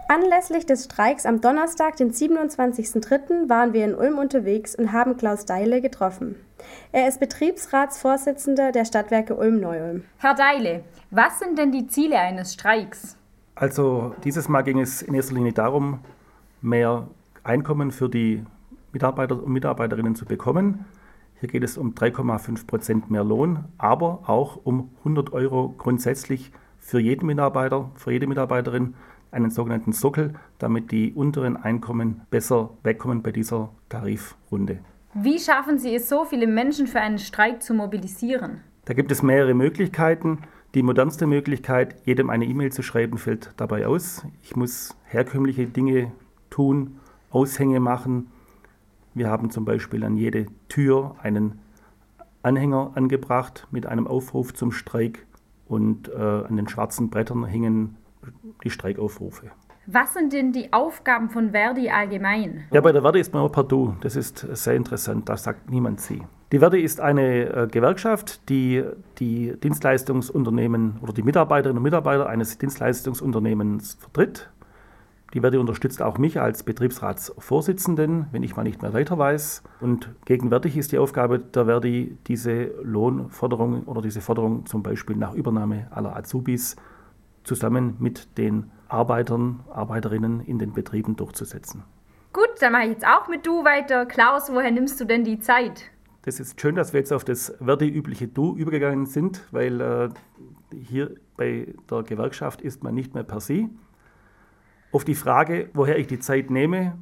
Anlässlich des Streiks am Donnerstag, den 27.03., waren wir in Ulm unterwegs und haben Klaus Deile getroffen. Er ist Betriebsratsvorsitzender der Stadtwerke Ulm-Neu-Ulm. Herr Deile, was sind denn die Ziele eines Streiks? Also dieses Mal ging es in erster Linie darum, mehr Einkommen für die Mitarbeiter und Mitarbeiterinnen zu bekommen. Hier geht es um 3,5% mehr Lohn, aber auch um 100 € grundsätzlich für jeden Mitarbeiter, für jede Mitarbeiterin, einen sogenannten Sockel, damit die unteren Einkommen besser wegkommen bei dieser Tarifrunde. Wie schaffen Sie es, so viele Menschen für einen Streik zu mobilisieren? Da gibt es mehrere Möglichkeiten. Die modernste Möglichkeit, jedem eine E-Mail zu schreiben, fällt dabei aus. Ich muss herkömmliche Dinge tun, Aushänge machen. Wir haben zum Beispiel an jede Tür einen Anhänger angebracht mit einem Aufruf zum Streik und an den schwarzen Brettern hingen die Streikaufrufe. Was sind denn die Aufgaben von Verdi allgemein? Ja, bei der Verdi ist man immer per Du. Das ist sehr interessant, da sagt niemand Sie. Die Verdi ist eine Gewerkschaft, die die Dienstleistungsunternehmen oder die Mitarbeiterinnen und Mitarbeiter eines Dienstleistungsunternehmens vertritt. Die Verdi unterstützt auch mich als Betriebsratsvorsitzenden, wenn ich mal nicht mehr weiter weiß. Und gegenwärtig ist die Aufgabe der Verdi, diese Lohnforderung oder diese Forderung zum Beispiel nach Übernahme aller Azubis zusammen mit den Arbeitern, Arbeiterinnen in den Betrieben durchzusetzen. Gut, dann mache ich jetzt auch mit Du weiter. Klaus, woher nimmst du denn die Zeit? Das ist schön, dass wir jetzt auf das Verdi-übliche Du übergegangen sind, weil hier bei der Gewerkschaft ist man nicht mehr per Sie. Auf die Frage, woher ich die Zeit nehme,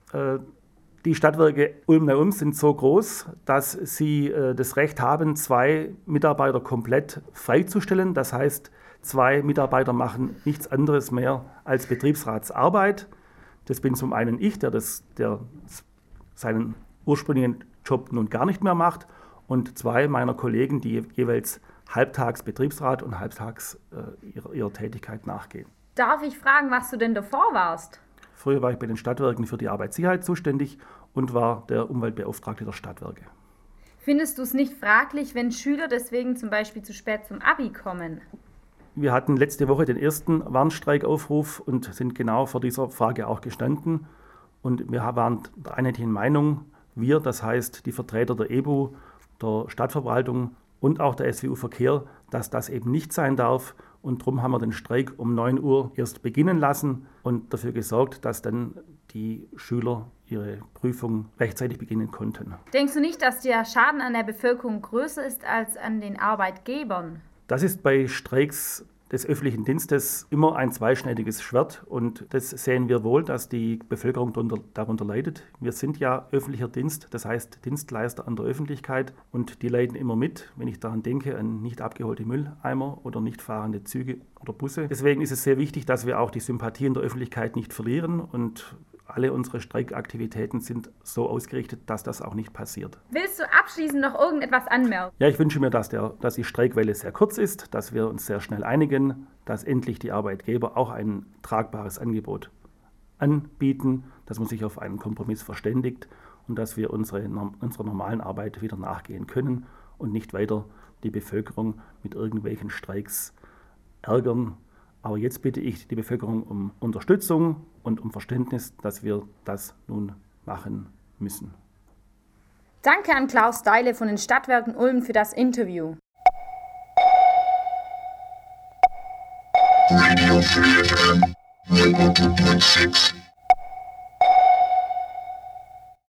die Stadtwerke Ulm-Neu-Ulm sind so groß, dass sie das Recht haben, 2 Mitarbeiter komplett freizustellen. Das heißt, 2 Mitarbeiter machen nichts anderes mehr als Betriebsratsarbeit. Das bin zum einen ich, der seinen ursprünglichen Job nun gar nicht mehr macht, und 2 meiner Kollegen, die jeweils halbtags Betriebsrat und halbtags ihrer Tätigkeit nachgehen. Darf ich fragen, was du denn davor warst? Früher war ich bei den Stadtwerken für die Arbeitssicherheit zuständig und war der Umweltbeauftragte der Stadtwerke. Findest du es nicht fraglich, wenn Schüler deswegen zum Beispiel zu spät zum Abi kommen? Wir hatten letzte Woche den ersten Warnstreikaufruf und sind genau vor dieser Frage auch gestanden. Und wir waren der einheitlichen Meinung, wir, das heißt die Vertreter der EBU, der Stadtverwaltung und auch der SWU Verkehr, dass das eben nicht sein darf. Und darum haben wir den Streik um 9 Uhr erst beginnen lassen und dafür gesorgt, dass dann die Schüler ihre Prüfung rechtzeitig beginnen konnten. Denkst du nicht, dass der Schaden an der Bevölkerung größer ist als an den Arbeitgebern? Das ist bei Streiks des öffentlichen Dienstes immer ein zweischneidiges Schwert, und das sehen wir wohl, dass die Bevölkerung darunter leidet. Wir sind ja öffentlicher Dienst, das heißt Dienstleister an der Öffentlichkeit, und die leiden immer mit, wenn ich daran denke, an nicht abgeholte Mülleimer oder nicht fahrende Züge oder Busse. Deswegen ist es sehr wichtig, dass wir auch die Sympathien der Öffentlichkeit nicht verlieren, und alle unsere Streikaktivitäten sind so ausgerichtet, dass das auch nicht passiert. Willst du abschließend noch irgendetwas anmerken? Ja, ich wünsche mir, dass die Streikwelle sehr kurz ist, dass wir uns sehr schnell einigen, dass endlich die Arbeitgeber auch ein tragbares Angebot anbieten, dass man sich auf einen Kompromiss verständigt und dass wir unserer normalen Arbeit wieder nachgehen können und nicht weiter die Bevölkerung mit irgendwelchen Streiks ärgern. Aber jetzt bitte ich die Bevölkerung um Unterstützung und um Verständnis, dass wir das nun machen müssen. Danke an Klaus Deile von den Stadtwerken Ulm für das Interview. Radio 3FM 100.6